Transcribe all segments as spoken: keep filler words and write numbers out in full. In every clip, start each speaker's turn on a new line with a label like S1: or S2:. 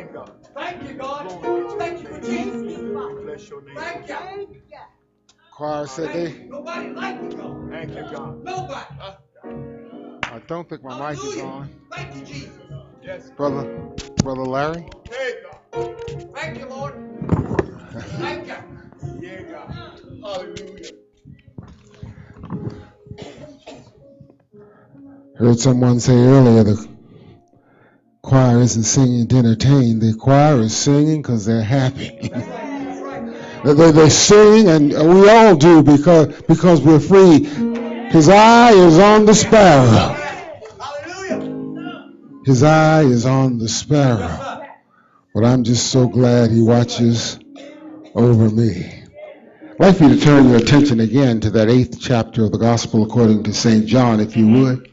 S1: name, God.
S2: Thank you, God. Thank you for Jesus.
S1: Bless your name.
S2: Thank you.
S3: Choir said they.
S2: Nobody like you, God.
S1: Thank you, God.
S2: Nobody.
S3: I don't think my mic is on.
S2: Thank you, Jesus.
S1: Yes.
S3: Brother, Brother Larry.
S1: Hey, God.
S2: Thank you, Lord. Thank you.
S1: Yeah, God. Hallelujah.
S3: Heard someone say earlier the choir isn't singing to entertain. The choir is singing because they're happy. they, they sing, and we all do because because we're free. His eye is on the sparrow. His eye is on the sparrow. But I'm just so glad he watches over me. I'd like for you to turn your attention again to that eighth chapter of the Gospel according to Saint John, if you would.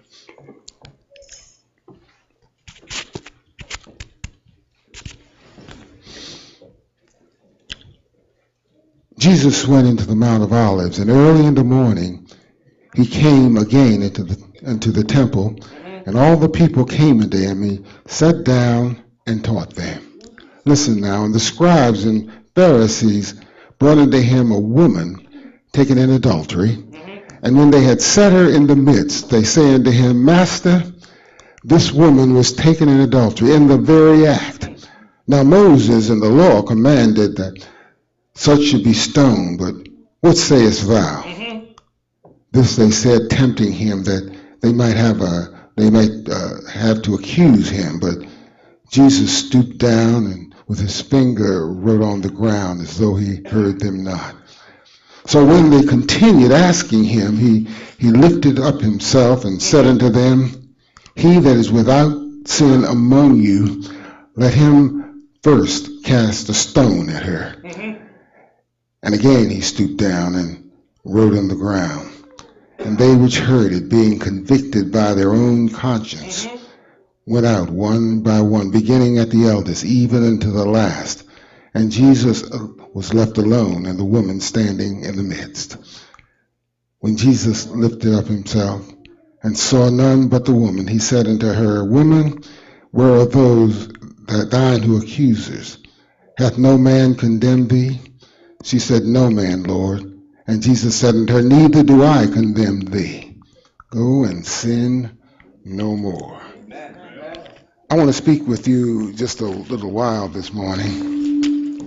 S3: Jesus went into the Mount of Olives, and early in the morning he came again into the into the temple, and all the people came unto him. He sat down and taught them. Listen now, and the scribes and Pharisees brought unto him a woman taken in adultery, and when they had set her in the midst, they say unto him, Master, this woman was taken in adultery in the very act. Now Moses in the law commanded that such should be stoned, but what sayest thou? Mm-hmm. This they said, tempting him that they might have a they might uh, have to accuse him. But Jesus stooped down and with his finger wrote on the ground as though he heard them not. So when they continued asking him, he he lifted up himself and said unto them, He that is without sin among you, let him first cast a stone at her. Mm-hmm. And again he stooped down and wrote on the ground. And they which heard it, being convicted by their own conscience, mm-hmm. went out one by one, beginning at the eldest, even unto the last. And Jesus was left alone, and the woman standing in the midst. When Jesus lifted up himself and saw none but the woman, he said unto her, Woman, where are those that thine who accusers? Hath no man condemned thee? She said, No man, Lord. And Jesus said unto her, Neither do I condemn thee. Go and sin no more. I want to speak with you just a little while this morning.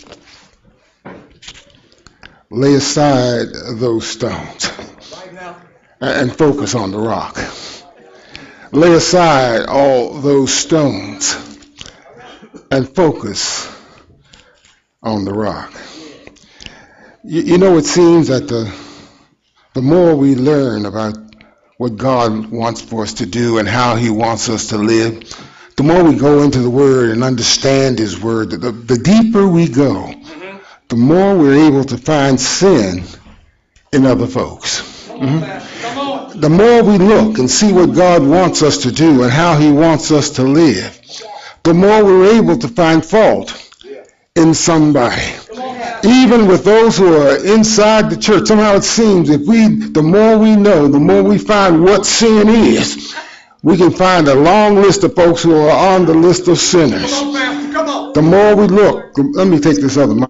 S3: Lay aside those stones and focus on the rock. Lay aside all those stones and focus on the rock. You, you know, it seems that the the more we learn about what God wants for us to do and how he wants us to live, the more we go into the Word and understand his Word, the, the deeper we go, mm-hmm. the more we're able to find sin in other folks. Mm-hmm. The more we look and see what God wants us to do and how he wants us to live, the more we're able to find fault in somebody. Even with those who are inside the church, somehow it seems if we, the more we know, the more we find what sin is, we can find a long list of folks who are on the list of sinners. Come on, Pastor, come on. The more we look, let me take this other mic.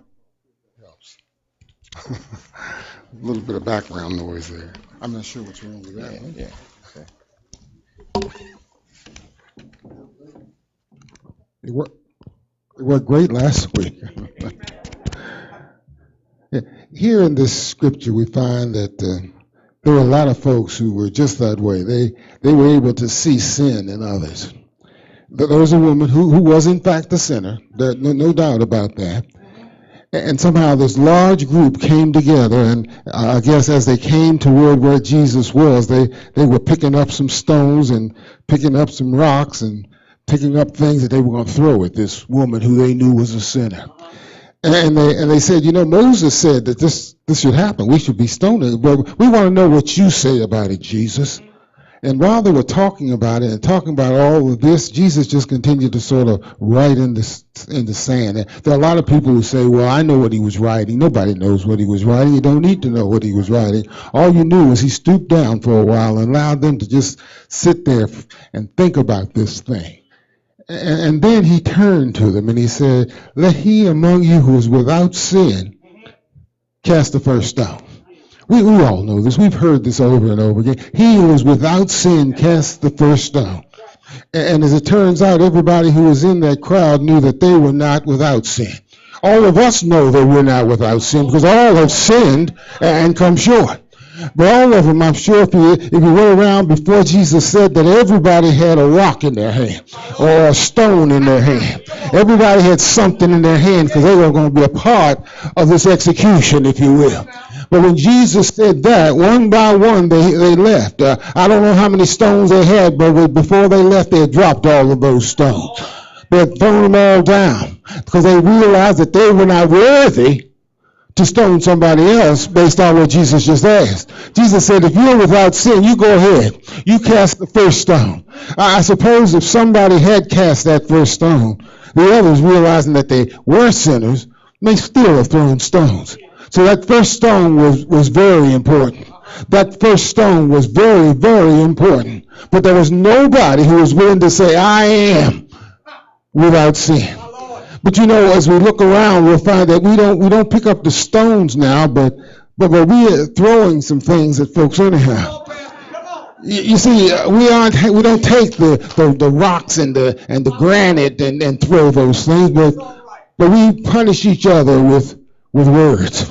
S3: A little bit of background noise there. I'm not sure what's wrong with that yeah, one. Yeah. Okay. It worked. It worked great last week. Yeah. Here in this scripture, we find that uh, there were a lot of folks who were just that way. They they were able to see sin in others. But there was a woman who, who was in fact a sinner. There, no, no doubt about that. And somehow this large group came together, and I guess as they came toward where Jesus was, they, they were picking up some stones and picking up some rocks and picking up things that they were going to throw at this woman who they knew was a sinner. And they and they said, you know, Moses said that this, this should happen. We should be stoned. But we want to know what you say about it, Jesus. And while they were talking about it and talking about all of this, Jesus just continued to sort of write in the, in the sand. And there are a lot of people who say, well, I know what he was writing. Nobody knows what he was writing. You don't need to know what he was writing. All you knew was he stooped down for a while and allowed them to just sit there and think about this thing. And, and then he turned to them and he said, let he among you who is without sin cast the first stone. We, we all know this. We've heard this over and over again. He who is without sin cast the first stone. And, and as it turns out, everybody who was in that crowd knew that they were not without sin. All of us know that we're not without sin because all have sinned and come short. But all of them, I'm sure, if you, if you went around before Jesus said that everybody had a rock in their hand or a stone in their hand. Everybody had something in their hand because they were going to be a part of this execution, if you will. But when Jesus said that, one by one, they, they left. Uh, I don't know how many stones they had, but before they left, they had dropped all of those stones. They had thrown them all down because they realized that they were not worthy to stone somebody else based on what Jesus just asked. Jesus said, if you're without sin, you go ahead. You cast the first stone. I suppose if somebody had cast that first stone, the others, realizing that they were sinners, may still have thrown stones. So that first stone was, was very important. That first stone was very, very important. But there was nobody who was willing to say, I am without sin. But you know, as we look around, we'll find that we don't we don't pick up the stones now, but but, but we are throwing some things at folks anyhow. You, you see, we aren't we don't take the, the, the rocks and the and the granite and, and throw those things, but but we punish each other with with words.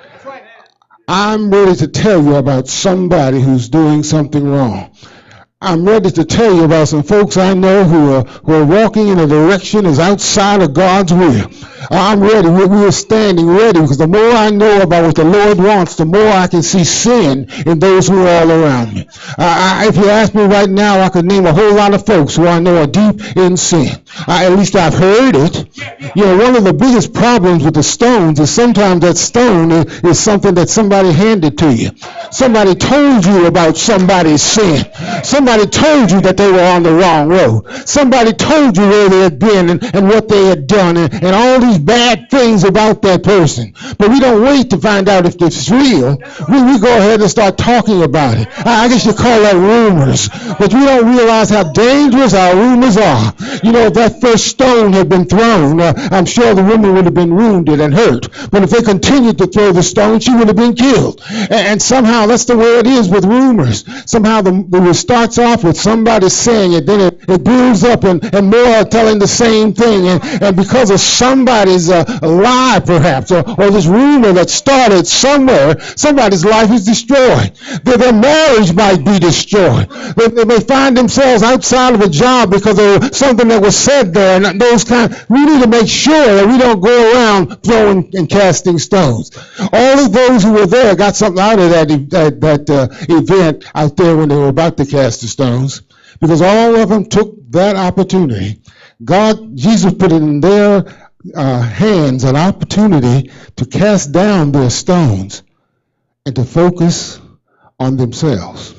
S3: I'm ready to tell you about somebody who's doing something wrong. I'm ready to tell you about some folks I know who are, who are walking in a direction that's outside of God's will. I'm ready. We, we are standing ready because the more I know about what the Lord wants, the more I can see sin in those who are all around me. Uh, I, if you ask me right now, I could name a whole lot of folks who I know are deep in sin. I, at least I've heard it. You know, one of the biggest problems with the stones is sometimes that stone is, is something that somebody handed to you. Somebody told you about somebody's sin. Somebody told you that they were on the wrong road. Somebody told you where they had been and, and what they had done and, and all these bad things about that person. But we don't wait to find out if it's real. We, we go ahead and start talking about it. I, I guess you call that rumors. But we don't realize how dangerous our rumors are. You know, if that first stone had been thrown, uh, I'm sure the woman would have been wounded and hurt. But if they continued to throw the stone, she would have been killed. And, and somehow that's the way it is with rumors. Somehow the, the it starts off with somebody saying it, then it, it builds up and, and more are telling the same thing. And, and because of somebody's uh, lie, perhaps, or, or this rumor that started somewhere, somebody's life is destroyed. Their, their marriage might be destroyed. They, they may find themselves outside of a job because of something that was said there. And those kind, we need to make sure that we don't go around throwing and casting stones. All of those who were there got something out of that that, that uh, event out there when they were about to cast the stones, because all of them took that opportunity. God, Jesus put it in their uh, hands an opportunity to cast down their stones and to focus on themselves.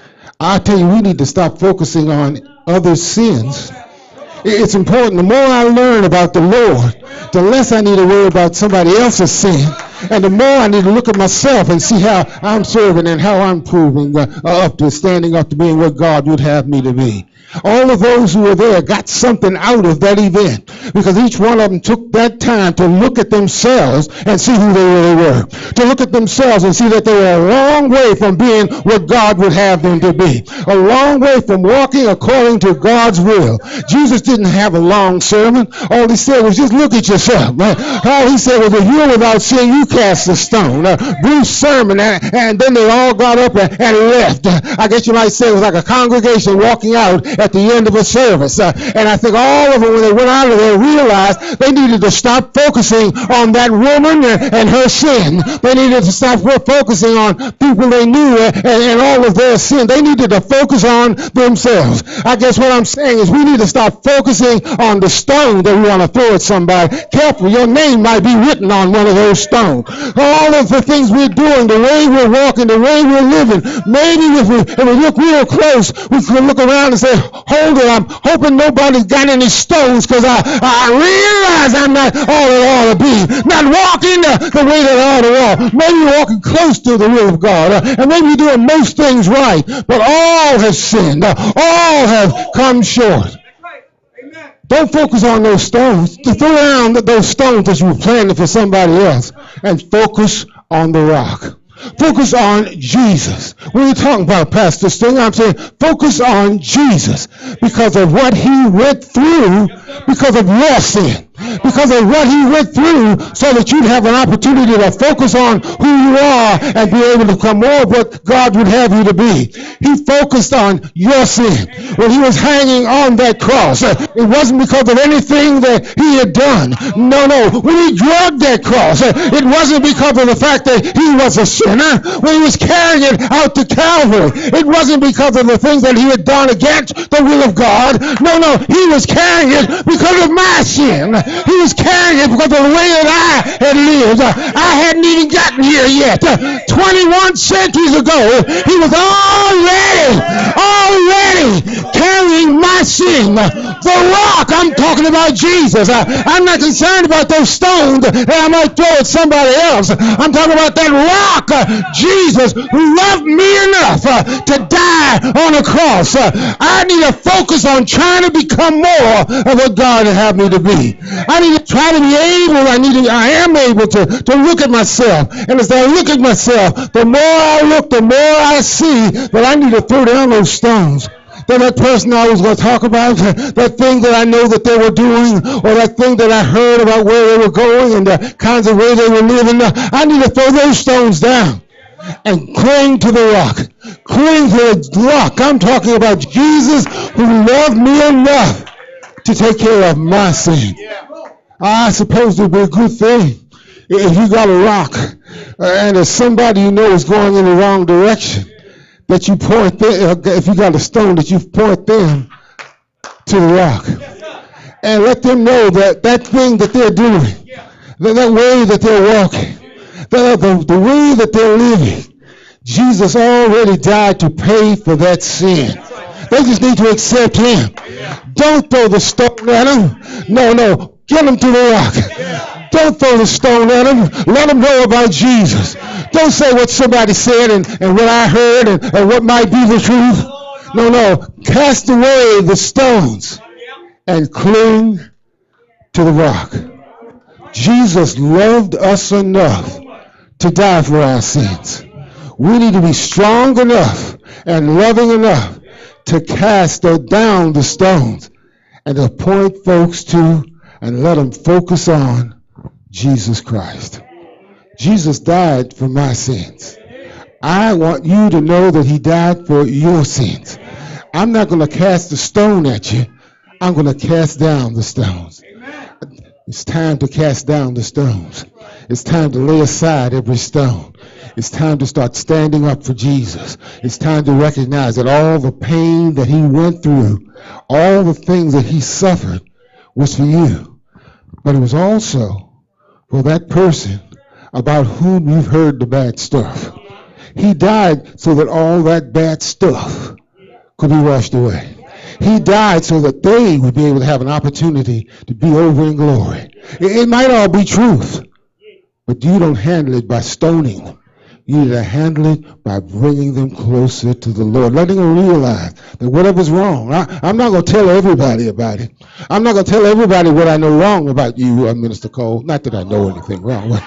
S3: I tell you, we need to stop focusing on other sins. It's important. The more I learn about the Lord, the less I need to worry about somebody else's sin. And the more I need to look at myself and see how I'm serving and how I'm proving uh, up to standing up to being what God would have me to be. All of those who were there got something out of that event because each one of them took that time to look at themselves and see who they really were. To look at themselves and see that they were a long way from being what God would have them to be. A long way from walking according to God's will. Jesus didn't have a long sermon. All he said was just look at yourself. Man. All he said was if you're without sin, you cast a stone. A brief sermon, and, and then they all got up and, and left. I guess you might say it was like a congregation walking out at the end of a service. Uh, and I think all of them, when they went out of there, realized they needed to stop focusing on that woman and, and her sin. They needed to stop focusing on people they knew and, and all of their sin. They needed to focus on themselves. I guess what I'm saying is we need to stop focusing on the stone that we want to throw at somebody. Careful, your name might be written on one of those stones. All of the things we're doing, the way we're walking, the way we're living, maybe if we, if we look real close, we can look around and say, hold it, I'm hoping nobody's got any stones because I, I realize I'm not all it ought to be. Not walking the, the way that I ought to walk. Maybe you're walking close to the will of God. Uh, and maybe you're doing most things right. But all have sinned. Uh, all have come short. Don't focus on those stones. To throw down those stones that you were planning for somebody else and focus on the rock. Focus on Jesus. When you're talking about Pastor Sting, I'm saying focus on Jesus because of what he went through because of your sin. Because of what he went through so that you'd have an opportunity to focus on who you are and be able to become more of what God would have you to be. He focused on your sin. When he was hanging on that cross, it wasn't because of anything that he had done. No, no. When he dragged that cross, it wasn't because of the fact that he was a sinner. When he was carrying it out to Calvary, it wasn't because of the things that he had done against the will of God. No, no. He was carrying it because of my sin. He was carrying it because of the way that I had lived. I hadn't even gotten here yet. twenty-one centuries ago, he was already, already carrying my sin. The rock, I'm talking about Jesus. I, I'm not concerned about those stones that I might throw at somebody else. I'm talking about that rock, Jesus, who loved me enough to die on a cross. I need to focus on trying to become more of what God would have me to be. I need to try to be able, I need to, I am able to, to look at myself. And as I look at myself, the more I look, the more I see that I need to throw down those stones. That that person I was going to talk about, that thing that I know that they were doing, or that thing that I heard about where they were going and the kinds of way they were living, I need to throw those stones down and cling to the rock. Cling to the rock. I'm talking about Jesus who loved me enough to take care of my sin. I suppose it would be a good thing if you got a rock and there's somebody you know is going in the wrong direction, that you point them, if you got a stone, that you point them to the rock and let them know that that thing that they're doing, that, that way that they're walking, that the, the way that they're living, Jesus already died to pay for that sin. They just need to accept him. Don't throw the stone at them. No, no. Get them to the rock. Don't throw the stone at them. Let them know about Jesus. Don't say what somebody said and, and what I heard and, and what might be the truth. No, no. Cast away the stones and cling to the rock. Jesus loved us enough to die for our sins. We need to be strong enough and loving enough to cast down the stones and to point folks to and let them focus on Jesus Christ. Jesus died for my sins. I want you to know that he died for your sins. I'm not going to cast a stone at you. I'm going to cast down the stones. It's time to cast down the stones. It's time to lay aside every stone. It's time to start standing up for Jesus. It's time to recognize that all the pain that he went through, all the things that he suffered was for you. But it was also for that person about whom you've heard the bad stuff. He died so that all that bad stuff could be washed away. He died so that they would be able to have an opportunity to be over in glory. It, it might all be truth, but you don't handle it by stoning them. You need to handle it by bringing them closer to the Lord, letting them realize that whatever's wrong, I, I'm not going to tell everybody about it. I'm not going to tell everybody what I know wrong about you, uh, Minister Cole. Not that I know anything wrong. But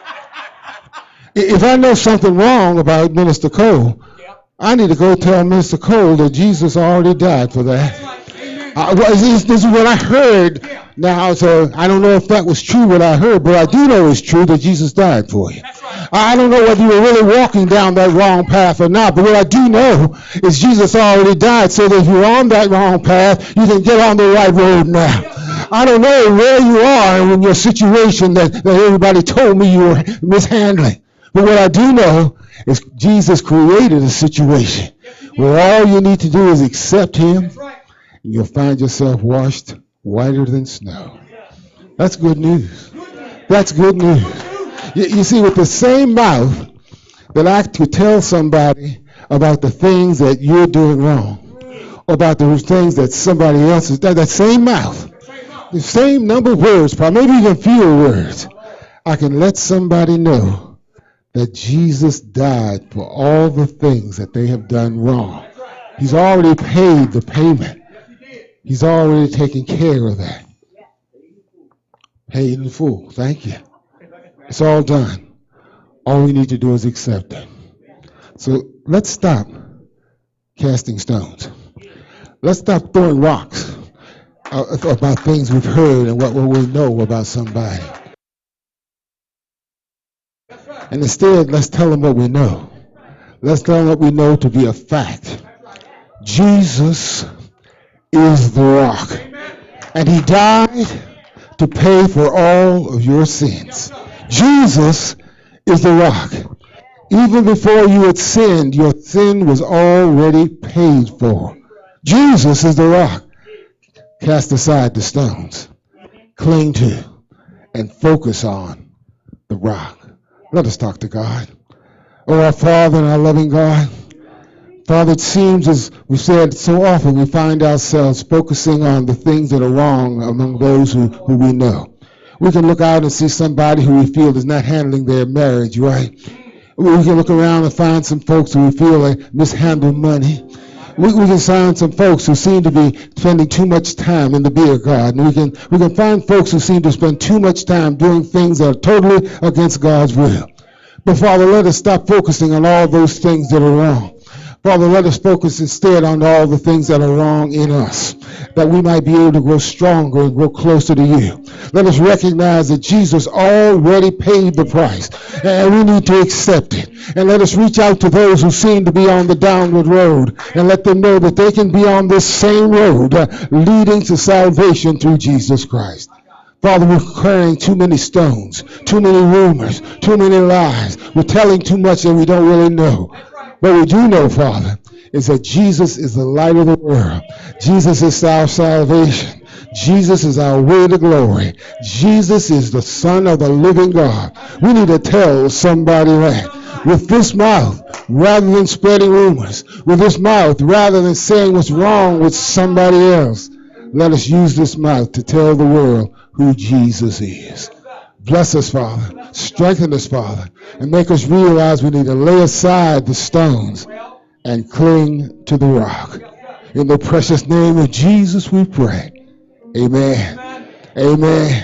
S3: if I know something wrong about Minister Cole, I need to go tell Minister Cole that Jesus already died for that. Uh, well, this, this is what I heard. Now, so I don't know if that was true what I heard, but I do know it's true that Jesus died for you. I don't know whether you were really walking down that wrong path or not, but what I do know is Jesus already died so that if you're on that wrong path, you can get on the right road now. I don't know where you are in your situation that, that everybody told me you were mishandling, but what I do know is Jesus created a situation where all you need to do is accept him, and you'll find yourself washed whiter than snow. That's good news. That's good news. You, you see, with the same mouth that I could tell somebody about the things that you're doing wrong, or about the things that somebody else is doing, that same mouth, the same number of words, probably maybe even fewer words, I can let somebody know that Jesus died for all the things that they have done wrong. He's already paid the payment. He's already taken care of that. Paid in full. Thank you. It's all done. All we need to do is accept it. So let's stop casting stones. Let's stop throwing rocks uh, about things we've heard and what, what we know about somebody. And instead, let's tell them what we know. Let's tell them what we know to be a fact. Jesus is the rock. And he died to pay for all of your sins. Jesus is the rock. Even before you had sinned, your sin was already paid for. Jesus is the rock. Cast aside the stones. Cling to and focus on the rock. Let us talk to God. Oh, our Father and our loving God. Father, it seems, as we've said so often, we find ourselves focusing on the things that are wrong among those who, who we know. We can look out and see somebody who we feel is not handling their marriage right. We can look around and find some folks who we feel like mishandle money. We, we can find some folks who seem to be spending too much time in the beer garden. We can we can find folks who seem to spend too much time doing things that are totally against God's will. But Father, let us stop focusing on all those things that are wrong. Father, let us focus instead on all the things that are wrong in us, that we might be able to grow stronger and grow closer to you. Let us recognize that Jesus already paid the price, and we need to accept it. And let us reach out to those who seem to be on the downward road, and let them know that they can be on this same road, uh, leading to salvation through Jesus Christ. Father, we're carrying too many stones, too many rumors, too many lies. We're telling too much that we don't really know. What we do know, Father, is that Jesus is the light of the world. Jesus is our salvation. Jesus is our way to glory. Jesus is the Son of the living God. We need to tell somebody that. With this mouth, rather than spreading rumors, with this mouth, rather than saying what's wrong with somebody else, let us use this mouth to tell the world who Jesus is. Bless us, Father. Strengthen us, Father. And make us realize we need to lay aside the stones and cling to the rock. In the precious name of Jesus we pray. Amen. Amen.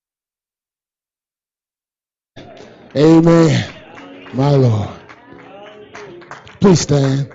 S3: Amen. My Lord. Please stand.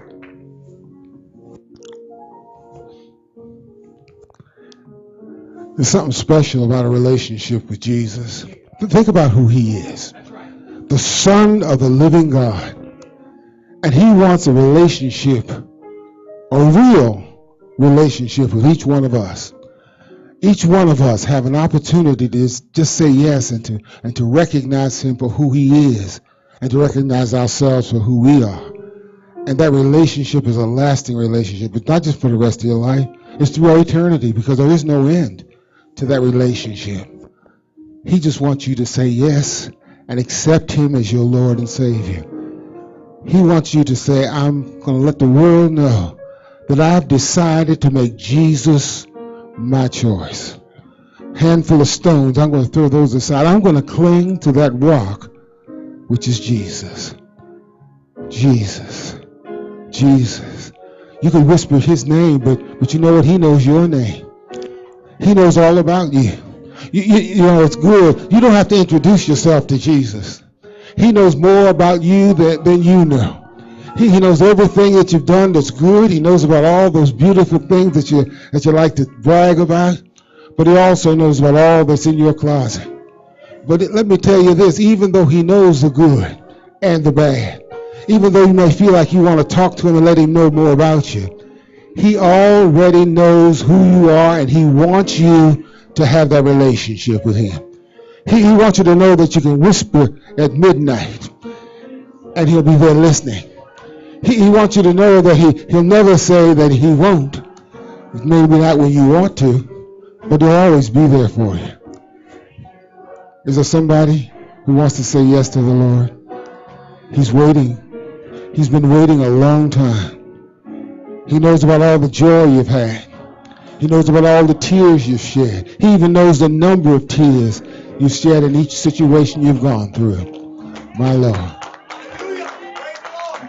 S3: There's something special about a relationship with Jesus. Think about who he is. The Son of the living God. And he wants a relationship, a real relationship with each one of us. Each one of us have an opportunity to just say yes and to, and to recognize him for who he is and to recognize ourselves for who we are. And that relationship is a lasting relationship. It's not just for the rest of your life. It's through eternity, because there is no end to that relationship. He just wants you to say yes and accept him as your Lord and Savior. He wants you to say, I'm going to let the world know that I've decided to make Jesus my choice. Handful of stones, I'm going to throw those aside. I'm going to cling to that rock, which is Jesus. Jesus. Jesus. You can whisper his name, but, but you know what? He knows your name. He knows all about you. You, you. You know, it's good. You don't have to introduce yourself to Jesus. He knows more about you than, than you know. He, he knows everything that you've done that's good. He knows about all those beautiful things that you that you like to brag about. But he also knows about all that's in your closet. But it, let me tell you this, even though he knows the good and the bad, even though you may feel like you want to talk to him and let him know more about you, he already knows who you are, and he wants you to have that relationship with him. He, he wants you to know that you can whisper at midnight, and he'll be there listening. He, he wants you to know that he, he'll never say that he won't. Maybe not when you want to, but he'll always be there for you. Is there somebody who wants to say yes to the Lord? He's waiting. He's been waiting a long time. He knows about all the joy you've had. He knows about all the tears you've shed. He even knows the number of tears you've shed in each situation you've gone through. My Lord.
S1: Hallelujah.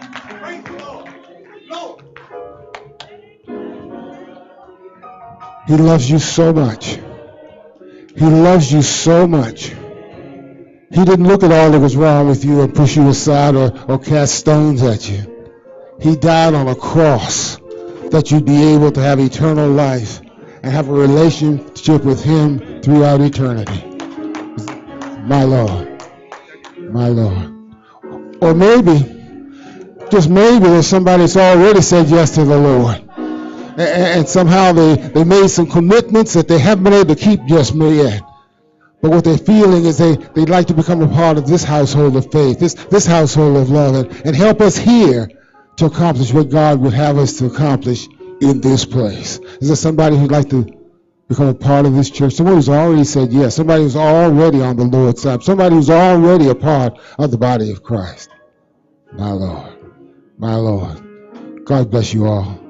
S1: Praise the Lord. Praise the Lord.
S3: He loves you so much. He loves you so much. He didn't look at all that was wrong with you and push you aside or, or cast stones at you. He died on a cross that you'd be able to have eternal life and have a relationship with him throughout eternity. My Lord. My Lord. Or maybe, just maybe, there's somebody that's already said yes to the Lord. And, and somehow they, they made some commitments that they haven't been able to keep just yet. But what they're feeling is they, they'd like to become a part of this household of faith, this, this household of love, and, and help us here to accomplish what God would have us to accomplish in this place. Is there somebody who'd like to become a part of this church? Somebody who's already said yes. Somebody who's already on the Lord's side. Somebody who's already a part of the body of Christ. My Lord. My Lord. God bless you all.